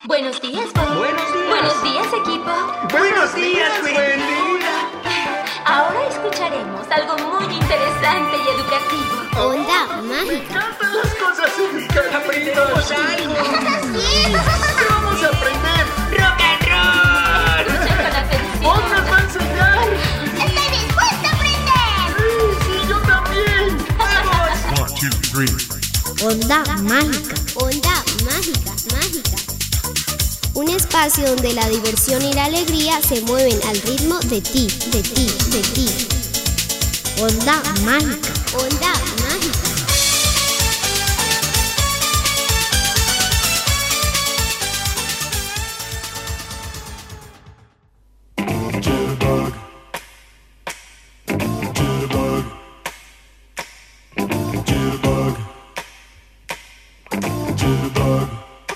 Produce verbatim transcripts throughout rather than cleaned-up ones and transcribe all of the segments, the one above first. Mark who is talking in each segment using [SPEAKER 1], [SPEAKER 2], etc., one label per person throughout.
[SPEAKER 1] Buenos días, Wendy.
[SPEAKER 2] Buenos días.
[SPEAKER 1] Buenos días, equipo.
[SPEAKER 2] Buenos días, Wendy.
[SPEAKER 1] Ahora escucharemos algo muy interesante y educativo.
[SPEAKER 3] Onda
[SPEAKER 2] Me
[SPEAKER 3] mágica.
[SPEAKER 2] encantan las cosas educativas. Aprendimos algo. ¿Qué vamos a aprender?
[SPEAKER 4] ¡Rock and roll!
[SPEAKER 1] Escuchen con atención.
[SPEAKER 2] ¡Bob nos va a enseñar!
[SPEAKER 3] ¡Estoy dispuesta a aprender!
[SPEAKER 2] Sí, sí, yo también.
[SPEAKER 4] ¡Vamos!
[SPEAKER 5] One, two, three.
[SPEAKER 3] Onda mágica. Onda mágica, mágica. Un espacio donde la diversión y la alegría se mueven al ritmo de ti, de ti, de ti. Onda mágica. Onda mágica.
[SPEAKER 5] Jitterbug. Jitterbug. Jitterbug. Jitterbug.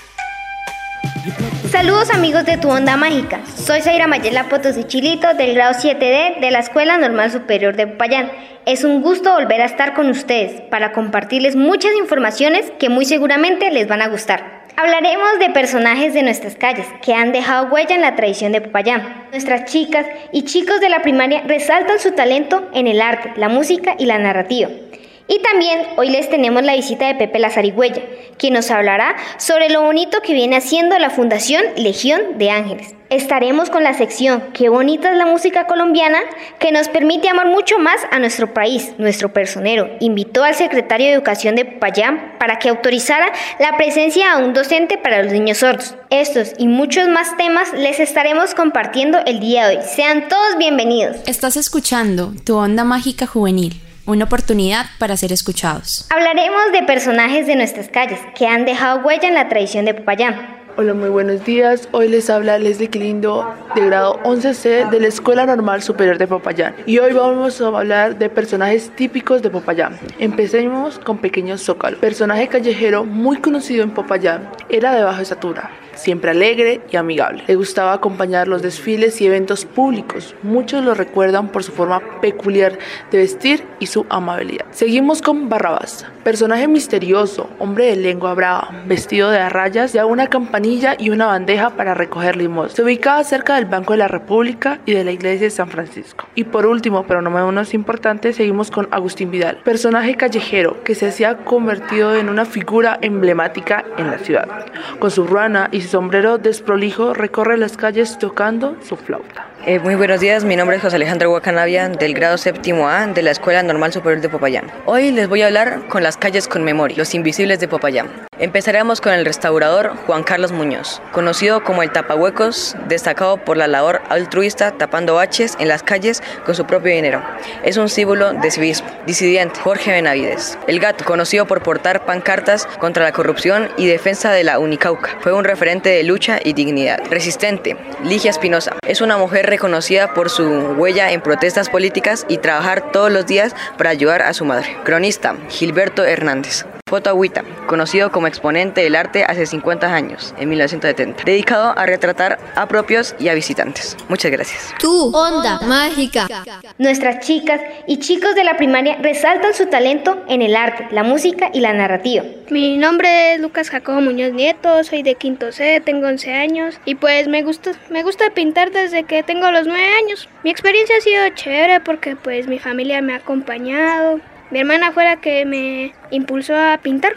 [SPEAKER 6] Saludos amigos de Tu Onda Mágica, soy Zaira Mayela Potosí Chilito del grado siete D de la Escuela Normal Superior de Popayán. Es un gusto volver a estar con ustedes para compartirles muchas informaciones que muy seguramente les van a gustar. Hablaremos de personajes de nuestras calles que han dejado huella en la tradición de Popayán. Nuestras chicas y chicos de la primaria resaltan su talento en el arte, la música y la narrativa. Y también hoy les tenemos la visita de Pepe la Zarigüeya, quien nos hablará sobre lo bonito que viene haciendo la Fundación Legión de Ángeles. Estaremos con la sección Qué bonita es la música colombiana, que nos permite amar mucho más a nuestro país. Nuestro personero invitó al secretario de Educación de Popayán para que autorizara la presencia a un docente para los niños sordos. Estos y muchos más temas les estaremos compartiendo el día de hoy. Sean todos bienvenidos.
[SPEAKER 7] Estás escuchando Tu Onda Mágica Juvenil, una oportunidad para ser escuchados.
[SPEAKER 6] Hablaremos de personajes de nuestras calles que han dejado huella en la tradición de Popayán.
[SPEAKER 8] Hola, muy buenos días. Hoy les habla Leslie Quilindo de grado once C de la Escuela Normal Superior de Popayán. Y hoy vamos a hablar de personajes típicos de Popayán. Empecemos con Pequeño Zócalo. Personaje callejero muy conocido en Popayán. Era de baja estatura, siempre alegre y amigable. Le gustaba acompañar los desfiles y eventos públicos. Muchos lo recuerdan por su forma peculiar de vestir y su amabilidad. Seguimos con Barrabás. Personaje misterioso, hombre de lengua brava, vestido de a rayas, y una campanilla y una bandeja para recoger limosna. Se ubicaba cerca del Banco de la República y de la Iglesia de San Francisco. Y por último, pero no menos importante, seguimos con Agustín Vidal. Personaje callejero que se hacía convertido en una figura emblemática en la ciudad. Con su ruana y su sombrero desprolijo recorre las calles tocando su flauta.
[SPEAKER 9] Eh, muy buenos días, mi nombre es José Alejandro Guacanavia del grado séptimo A de la Escuela Normal Superior de Popayán. Hoy les voy a hablar con las calles con memoria, los invisibles de Popayán. Empezaremos con el restaurador Juan Carlos Muñoz, conocido como el tapahuecos, destacado por la labor altruista tapando baches en las calles con su propio dinero. Es un símbolo de civismo. Disidente Jorge Benavides. El Gato, conocido por portar pancartas contra la corrupción y defensa de la Unicauca. Fue un referente de lucha y dignidad. Resistente Ligia Espinosa. Es una mujer reconocida por su huella en protestas políticas y trabajar todos los días para ayudar a su madre. Cronista Gilberto Hernández. Fotoagüita, conocido como exponente del arte hace cincuenta años, en mil novecientos setenta, dedicado a retratar a propios y a visitantes. Muchas gracias.
[SPEAKER 3] Tu Onda mágica.
[SPEAKER 6] Nuestras chicas y chicos de la primaria resaltan su talento en el arte, la música y la narrativa.
[SPEAKER 10] Mi nombre es Lucas Jacobo Muñoz Nieto, soy de quinto C, tengo once años y pues me gusta, me gusta pintar desde que tengo los nueve años. Mi experiencia ha sido chévere porque pues mi familia me ha acompañado. Mi hermana fue la que me impulsó a pintar.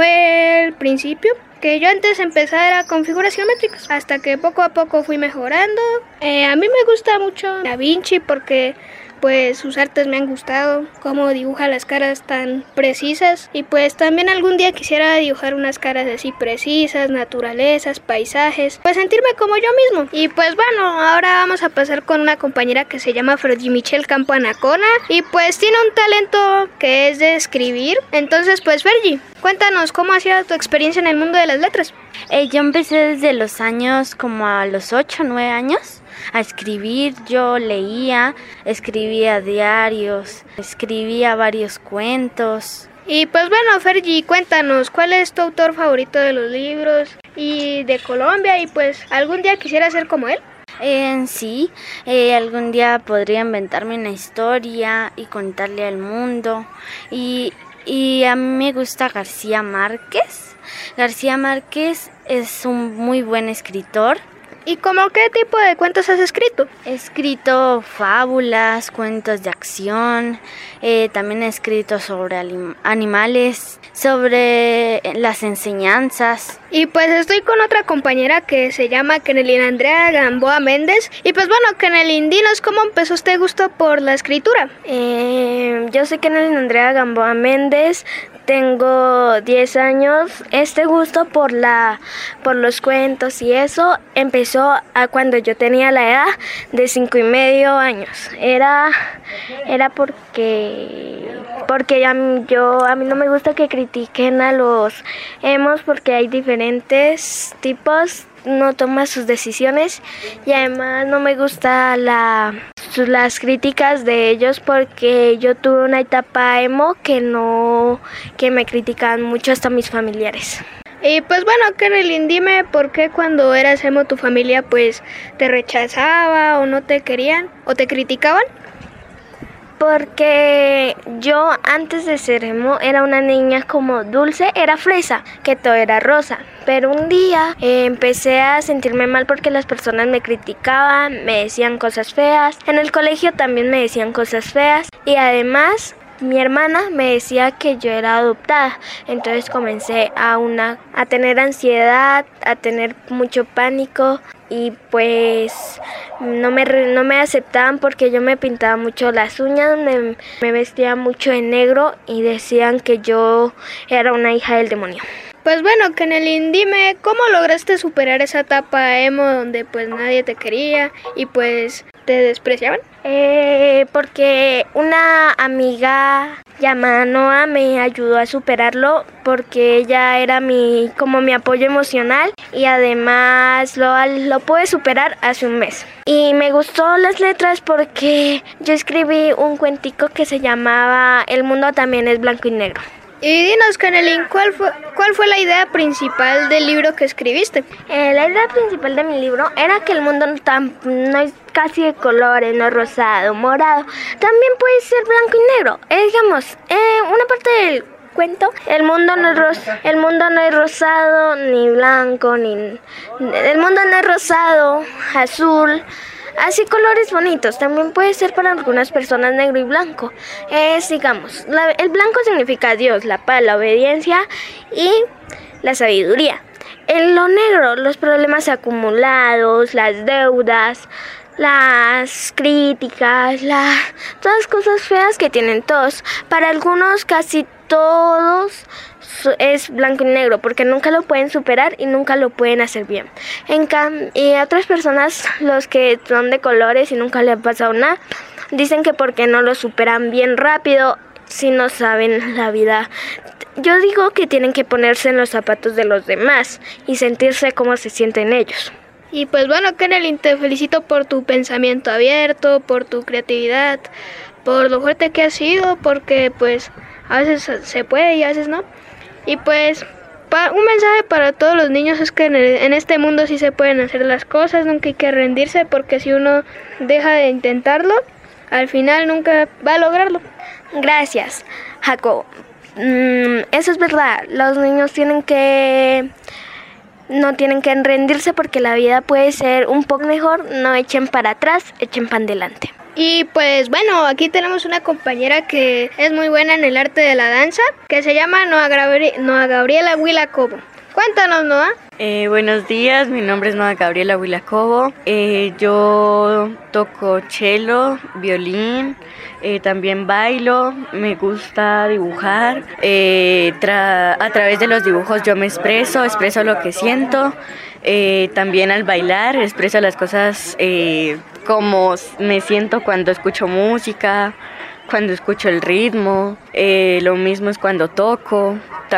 [SPEAKER 10] Fue el principio, que yo antes empezara con figuras geométricas, hasta que poco a poco fui mejorando. Eh, a mí me gusta mucho Da Vinci porque pues sus artes me han gustado, cómo dibuja las caras tan precisas y pues también algún día quisiera dibujar unas caras así precisas, naturalezas, paisajes, pues sentirme como yo mismo. Y pues bueno, ahora vamos a pasar con una compañera que se llama Freddy Michelle Campo Anacona y pues tiene un talento que es de escribir. Entonces pues Fergie, cuéntanos cómo ha sido tu experiencia en el mundo de las letras.
[SPEAKER 11] Eh, yo empecé desde los años como a los ocho, nueve años a escribir. Yo leía, escribía diarios, escribía varios cuentos.
[SPEAKER 10] Y pues bueno, Fergie, cuéntanos, ¿cuál es tu autor favorito de los libros y de Colombia? Y pues, ¿algún día quisiera ser como él?
[SPEAKER 11] En sí, eh, algún día podría inventarme una historia y contarle al mundo. Y, y a mí me gusta García Márquez. García Márquez es un muy buen escritor.
[SPEAKER 10] ¿Y cómo qué tipo de cuentos has escrito?
[SPEAKER 11] He escrito fábulas, cuentos de acción, eh, también he escrito sobre anim- animales, sobre las enseñanzas.
[SPEAKER 10] Y pues estoy con otra compañera que se llama Kenelin Andrea Gamboa Méndez. Y pues bueno, Kenelin, dinos cómo empezó este gusto por la escritura.
[SPEAKER 12] Eh, yo soy Kenelin Andrea Gamboa Méndez. Tengo diez años. Este gusto por la por los cuentos y eso empezó a cuando yo tenía la edad de cinco y medio años. Era era porque porque a mí, yo a mí no me gusta que critiquen a los emos porque hay diferentes tipos. No toma sus decisiones y además no me gusta la las críticas de ellos porque yo tuve una etapa emo que no que me criticaban mucho hasta mis familiares.
[SPEAKER 10] Y pues bueno, Kenelin, dime por qué cuando eras emo tu familia pues te rechazaba o no te querían o te criticaban.
[SPEAKER 12] Porque yo antes de ser emo era una niña como dulce, era fresa, que todo era rosa. Pero un día eh, empecé a sentirme mal porque las personas me criticaban, me decían cosas feas. En el colegio también me decían cosas feas. Y además mi hermana me decía que yo era adoptada. Entonces comencé a, una, a tener ansiedad, a tener mucho pánico. Y pues no me, no me aceptaban porque yo me pintaba mucho las uñas, me, me vestía mucho de negro y decían que yo era una hija del demonio.
[SPEAKER 10] Pues bueno, Kenelin, dime, ¿cómo lograste superar esa etapa emo donde pues nadie te quería y pues te despreciaban?
[SPEAKER 12] Eh, porque una amiga llamada Noa me ayudó a superarlo porque ella era mi como mi apoyo emocional y además lo, lo pude superar hace un mes. Y me gustó las letras porque yo escribí un cuentico que se llamaba El mundo también es blanco y negro.
[SPEAKER 10] Y dinos, Kenelin, ¿cuál fue, ¿cuál fue la idea principal del libro que escribiste?
[SPEAKER 12] Eh, la idea principal de mi libro era que el mundo no, tan, no es casi de colores, no es rosado, morado. También puede ser blanco y negro. Eh, digamos, eh, una parte del cuento, el mundo no es ros- el mundo no es rosado, ni blanco, ni... El mundo no es rosado, azul... Así colores bonitos, también puede ser para algunas personas negro y blanco. Es, digamos, la, el blanco significa Dios, la paz, la obediencia y la sabiduría. En lo negro, los problemas acumulados, las deudas, las críticas, la, todas las cosas feas que tienen todos. Para algunos, casi todos es blanco y negro porque nunca lo pueden superar y nunca lo pueden hacer bien. En cambio, y a otras personas, los que son de colores y nunca les ha pasado nada, dicen que porque no lo superan bien rápido si no saben la vida. Yo digo que tienen que ponerse en los zapatos de los demás y sentirse como se sienten ellos.
[SPEAKER 10] Y pues bueno, Kenelin, te felicito por tu pensamiento abierto, por tu creatividad, por lo fuerte que has sido, porque pues a veces se puede y a veces no. Y pues pa- un mensaje para todos los niños es que en, el, en este mundo sí se pueden hacer las cosas, nunca hay que rendirse porque si uno deja de intentarlo, al final nunca va a lograrlo.
[SPEAKER 12] Gracias, Jacob. Mm, eso es verdad, los niños tienen que... No tienen que rendirse porque la vida puede ser un poco mejor, no echen para atrás, echen para adelante.
[SPEAKER 10] Y pues bueno, aquí tenemos una compañera que es muy buena en el arte de la danza, que se llama Noa, Gabri- Noa Gabriela Huilacobo. Cuéntanos, Noa.
[SPEAKER 9] Eh, buenos días, mi nombre es Noa Gabriela Huilacobo. Eh, yo toco cello, violín, eh, también bailo, me gusta dibujar. Eh, tra- a través de los dibujos yo me expreso, expreso lo que siento. Eh, también al bailar expreso las cosas eh, como me siento cuando escucho música, cuando escucho el ritmo. Eh, lo mismo es cuando toco.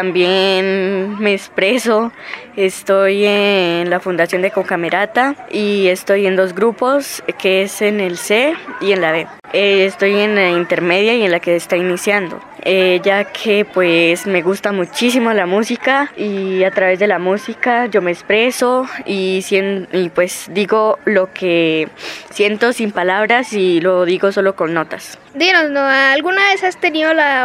[SPEAKER 9] También me expreso. Estoy en la Fundación de Cocamerata y estoy en dos grupos, que es en el C y en la B. Eh, estoy en la intermedia y en la que está iniciando, eh, ya que pues me gusta muchísimo la música y a través de la música yo me expreso y, cien, y pues digo lo que siento sin palabras y lo digo solo con notas.
[SPEAKER 10] Dinos, Noa, ¿alguna vez has tenido la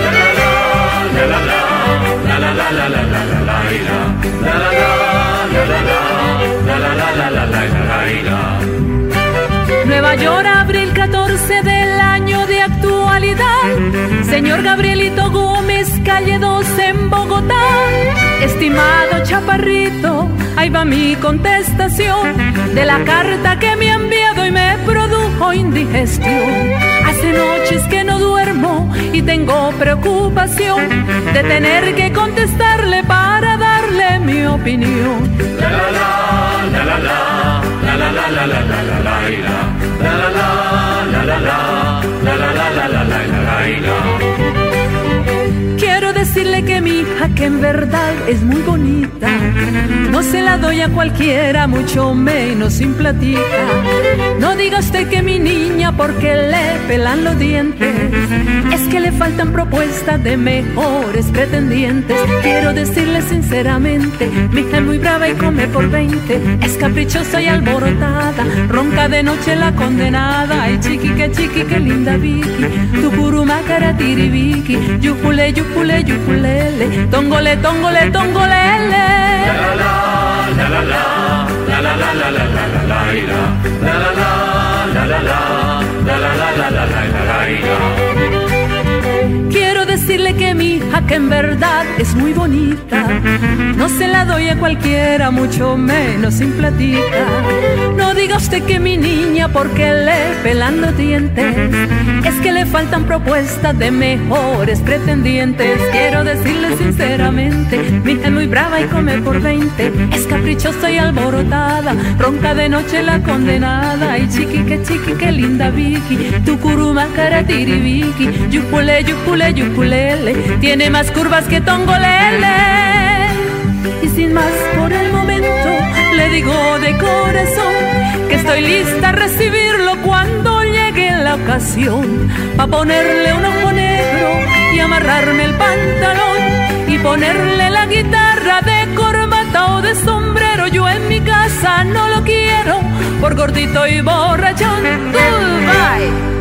[SPEAKER 13] Nueva York, abril catorce del año de actualidad. Señor Gabrielito Gómez, calle dos en Bogotá. Estimado chaparrito, ahí va mi contestación de la carta que me ha enviado y me produjo indigestión. Hace noches que no duermo y tengo preocupación de tener que contestarle para darle mi opinión. La la la, la la la, la la la la la la la la la la la la la la la la la la la. Quiero decirle que mi hija, que en verdad es muy bonita, no se la doy a cualquiera, mucho menos sin platica. No diga usted que mi niña, porque le pelan los dientes, es que le faltan propuestas de mejores pretendientes. Quiero decirle sinceramente, mi hija es muy brava y come por veinte, es caprichosa y alborotada, ronca de noche la condenada. Ay chiqui, que chiqui, que linda Vicky, tucurumácara tiribiki, yupule, yupule, yupulele, tongole, tongole, tongolele. La la la, la la la, la la la la la la la la la la la la la la la la la la. Quiero decirle que mi hija, que en verdad es muy bonita, no se la doy a cualquiera, mucho menos sin platica. No diga usted que mi niña, porque le pelan los dientes, es que le faltan propuestas de mejores pretendientes. Quiero decirle sinceramente, mi hija es muy brava y come por veinte, es caprichosa y alborotada, ronca de noche la condenada. Ay chiqui, que chiqui, que linda Vicky, tucurumácara tiribiki, yupule, yupule, yupulele, tiene más curvas que tongolele. Y sin más por el momento, le digo de corazón que estoy lista a recibirlo cuando llegue la ocasión, pa' ponerle un ojo negro y amarrarme el pantalón y ponerle la guitarra de corbata o de sombrero. Yo en mi casa no lo quiero por gordito y borrachón. Goodbye.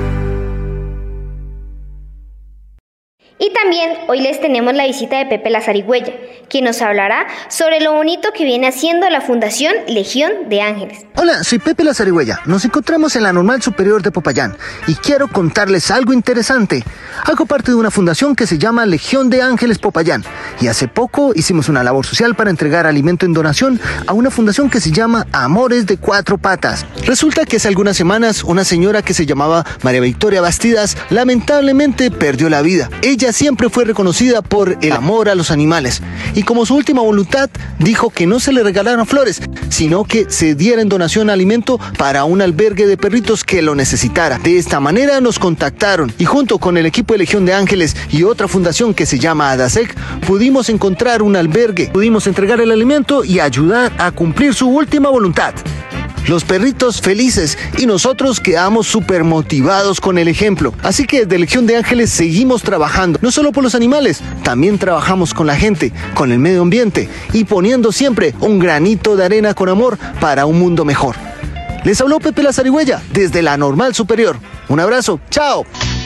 [SPEAKER 6] Y también hoy les tenemos la visita de Pepe la Zarigüeya, quien nos hablará sobre lo bonito que viene haciendo la Fundación Legión de Ángeles.
[SPEAKER 14] Hola, soy Pepe la Zarigüeya. Nos encontramos en la Normal Superior de Popayán y quiero contarles algo interesante. Hago parte de una fundación que se llama Legión de Ángeles Popayán y hace poco hicimos una labor social para entregar alimento en donación a una fundación que se llama Amores de Cuatro Patas. Resulta que hace algunas semanas una señora que se llamaba María Victoria Bastidas lamentablemente perdió la vida. Ella siempre fue reconocida por el amor a los animales y como su última voluntad dijo que no se le regalaran flores, sino que se diera en donación alimento para un albergue de perritos que lo necesitara. De esta manera nos contactaron y junto con el equipo de Legión de Ángeles y otra fundación que se llama ADASEC pudimos encontrar un albergue, pudimos entregar el alimento y ayudar a cumplir su última voluntad. Los perritos felices y nosotros quedamos súper motivados con el ejemplo. Así que desde Legión de Ángeles seguimos trabajando, no solo por los animales, también trabajamos con la gente, con el medio ambiente y poniendo siempre un granito de arena con amor para un mundo mejor. Les habló Pepe la Zarigüeya desde la Normal Superior. Un abrazo, chao.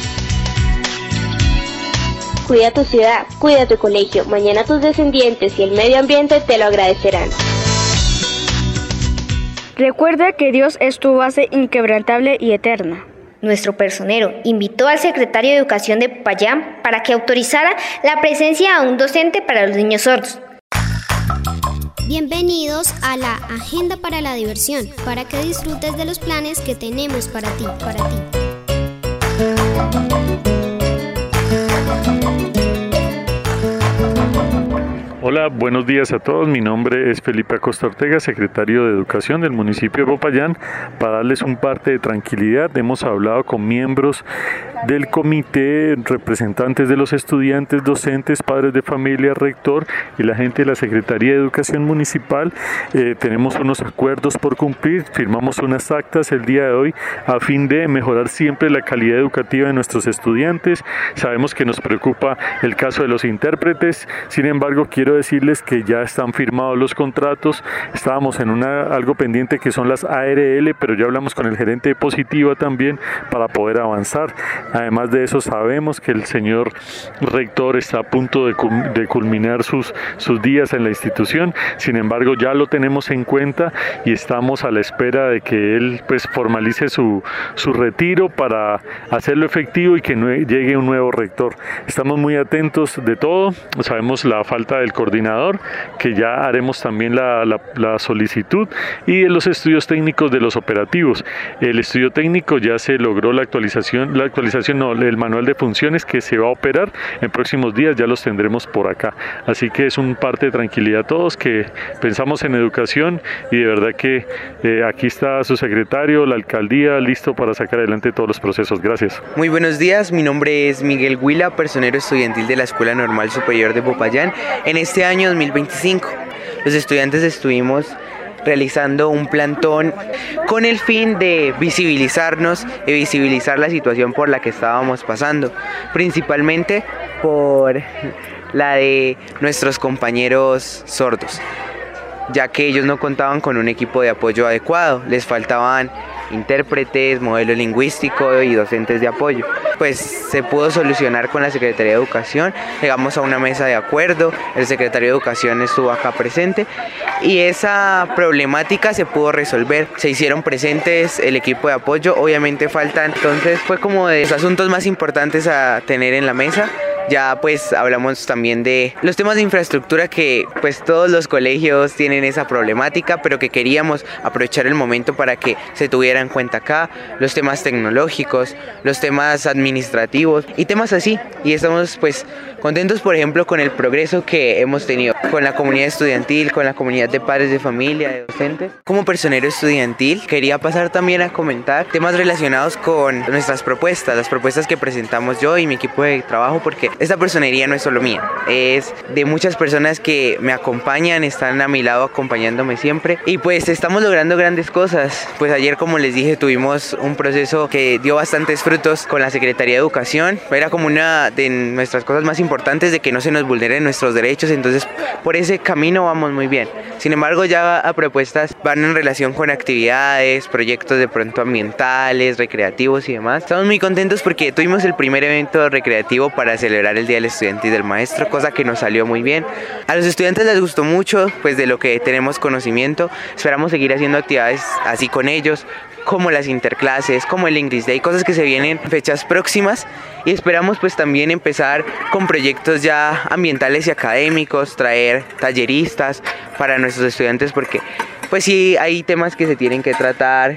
[SPEAKER 12] Cuida tu ciudad, cuida tu colegio. Mañana tus descendientes y el medio ambiente te lo agradecerán.
[SPEAKER 10] Recuerda que Dios es tu base inquebrantable y eterna.
[SPEAKER 6] Nuestro personero invitó al secretario de Educación de Popayán para que autorizara la presencia a un docente para los niños sordos.
[SPEAKER 3] Bienvenidos a la Agenda para la Diversión, para que disfrutes de los planes que tenemos para ti, para ti.
[SPEAKER 15] Hola, buenos días a todos. Mi nombre es Felipe Acosta Ortega, secretario de Educación del municipio de Popayán. Para darles un parte de tranquilidad, hemos hablado con miembros del comité, representantes de los estudiantes, docentes, padres de familia, rector y la gente de la Secretaría de Educación Municipal. Eh, tenemos unos acuerdos por cumplir, firmamos unas actas el día de hoy a fin de mejorar siempre la calidad educativa de nuestros estudiantes. Sabemos que nos preocupa el caso de los intérpretes, sin embargo quiero decirles que ya están firmados los contratos. Estábamos en una algo pendiente que son las A R L, pero ya hablamos con el gerente de Positiva también para poder avanzar. Además de eso, sabemos que el señor rector está a punto de, de culminar sus, sus días en la institución. Sin embargo, ya lo tenemos en cuenta y estamos a la espera de que él pues formalice su, su retiro para hacerlo efectivo y que no llegue un nuevo rector. Estamos muy atentos de todo. Sabemos la falta del coordinador, que ya haremos también la, la, la solicitud, y de los estudios técnicos de los operativos. El estudio técnico ya se logró la actualización, la actualización no, el manual de funciones que se va a operar en próximos días, ya los tendremos por acá. Así que es un parte de tranquilidad a todos que pensamos en educación, y de verdad que eh, aquí está su secretario, la alcaldía, listo para sacar adelante todos los procesos. Gracias.
[SPEAKER 16] Muy buenos días, mi nombre es Miguel Huila, personero estudiantil de la Escuela Normal Superior de Popayán. En este año dos mil veinticinco, los estudiantes estuvimos realizando un plantón con el fin de visibilizarnos y visibilizar la situación por la que estábamos pasando, principalmente por la de nuestros compañeros sordos, ya que ellos no contaban con un equipo de apoyo adecuado, les faltaban intérpretes, modelo lingüístico y docentes de apoyo. Pues se pudo solucionar con la Secretaría de Educación, llegamos a una mesa de acuerdo, el secretario de Educación estuvo acá presente y esa problemática se pudo resolver. Se hicieron presentes el equipo de apoyo, obviamente faltan, entonces fue como de los asuntos más importantes a tener en la mesa. Ya pues hablamos también de los temas de infraestructura, que pues todos los colegios tienen esa problemática, pero que queríamos aprovechar el momento para que se tuviera en cuenta acá, los temas tecnológicos, los temas administrativos y temas así. Y estamos pues contentos, por ejemplo, con el progreso que hemos tenido con la comunidad estudiantil, con la comunidad de padres de familia, de docentes. Como personero estudiantil quería pasar también a comentar temas relacionados con nuestras propuestas, las propuestas que presentamos yo y mi equipo de trabajo, porque esta personería no es solo mía, es de muchas personas que me acompañan, están a mi lado acompañándome siempre, y pues estamos logrando grandes cosas. Pues ayer, como les dije, tuvimos un proceso que dio bastantes frutos con la Secretaría de Educación. Era como una de nuestras cosas más importantes, de que no se nos vulneren nuestros derechos, entonces por ese camino vamos muy bien. Sin embargo, ya a propuestas van en relación con actividades, proyectos de pronto ambientales, recreativos y demás. Estamos muy contentos porque tuvimos el primer evento recreativo para celebrar el Día del Estudiante y del Maestro, cosa que nos salió muy bien. A los estudiantes les gustó mucho, pues de lo que tenemos conocimiento. Esperamos seguir haciendo actividades así con ellos, como las interclases, como el English Day, cosas que se vienen en fechas próximas, y esperamos pues también empezar con proyectos ya ambientales y académicos, traer talleristas para nuestros estudiantes, porque pues sí hay temas que se tienen que tratar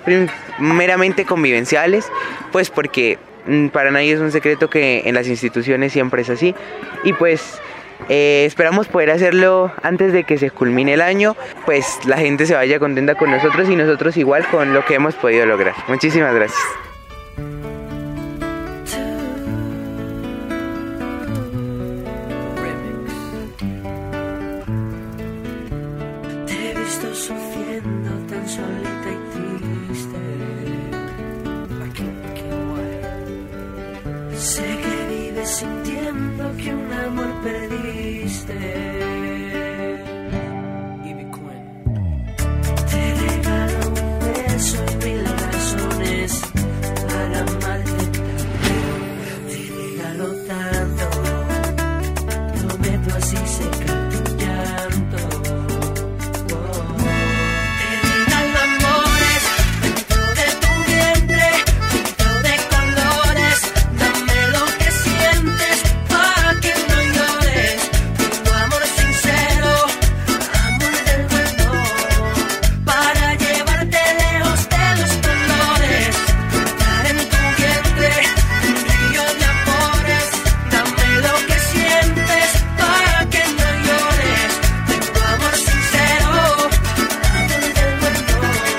[SPEAKER 16] meramente convivenciales, pues porque para nadie es un secreto que en las instituciones siempre es así, y pues Eh, esperamos poder hacerlo antes de que se culmine el año, pues la gente se vaya contenta con nosotros y nosotros igual con lo que hemos podido lograr. Muchísimas gracias.
[SPEAKER 17] Te he visto sufriendo tan solita y triste. Sé que vives sintiendo que un amor perdiste. Te regalo un beso y mil razones para amarte tanto. Te regalo tanto, prometo así secar tu llanto. Oh. Te regalo amores dentro de tu vientre, pinto de colores. Dame lo que sientes para que no llores. Tu amor sincero, amor del bueno, para llevarte lejos de los dolores. Estar en tu vientre, un río de amores. Dame lo que sientes para que no llores. Tu amor sincero, amor del bueno.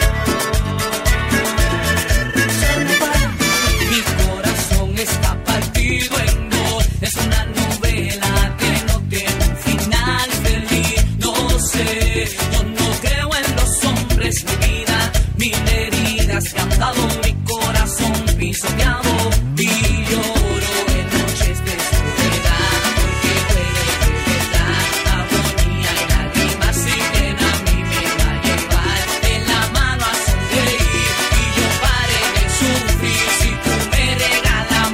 [SPEAKER 17] Mi corazón está partido en dos. Es una novela que no tiene un final feliz. No sé, yo no creo en los hombres. Mi vida, mil heridas que han dado mi corazón pisoteado. Y lloro en noches de soledad, porque duele de verdad. Agonía y lágrimas siguen a mí, me va a llevar en la mano a sonreír. Y yo paré de sufrir si tú me regalas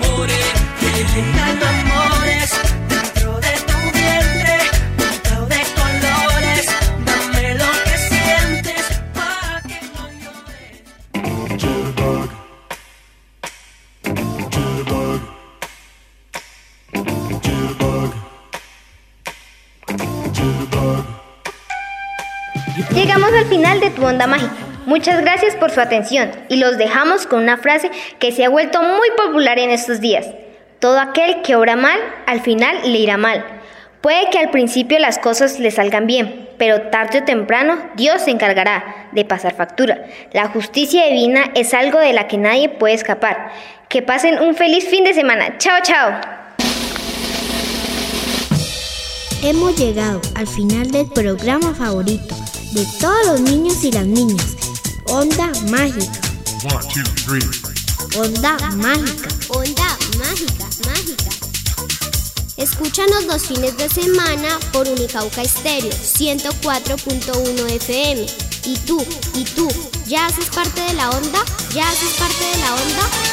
[SPEAKER 6] Llegamos al final de Tu Onda Mágica. Muchas gracias por su atención y los dejamos con una frase que se ha vuelto muy popular en estos días. Todo aquel que obra mal, al final le irá mal. Puede que al principio las cosas le salgan bien, pero tarde o temprano Dios se encargará de pasar factura. La justicia divina es algo de la que nadie puede escapar. Que pasen un feliz fin de semana. Chao, chao.
[SPEAKER 3] Hemos llegado al final del programa favorito de todos los niños y las niñas. Onda Mágica.
[SPEAKER 5] One, two, three.
[SPEAKER 3] Onda Mágica. Onda Mágica, mágica. Escúchanos los fines de semana por Unicauca Estéreo ciento cuatro punto uno F M. ¿Y tú? ¿Y tú? ¿Ya haces parte de la onda? ¿Ya haces parte de la onda?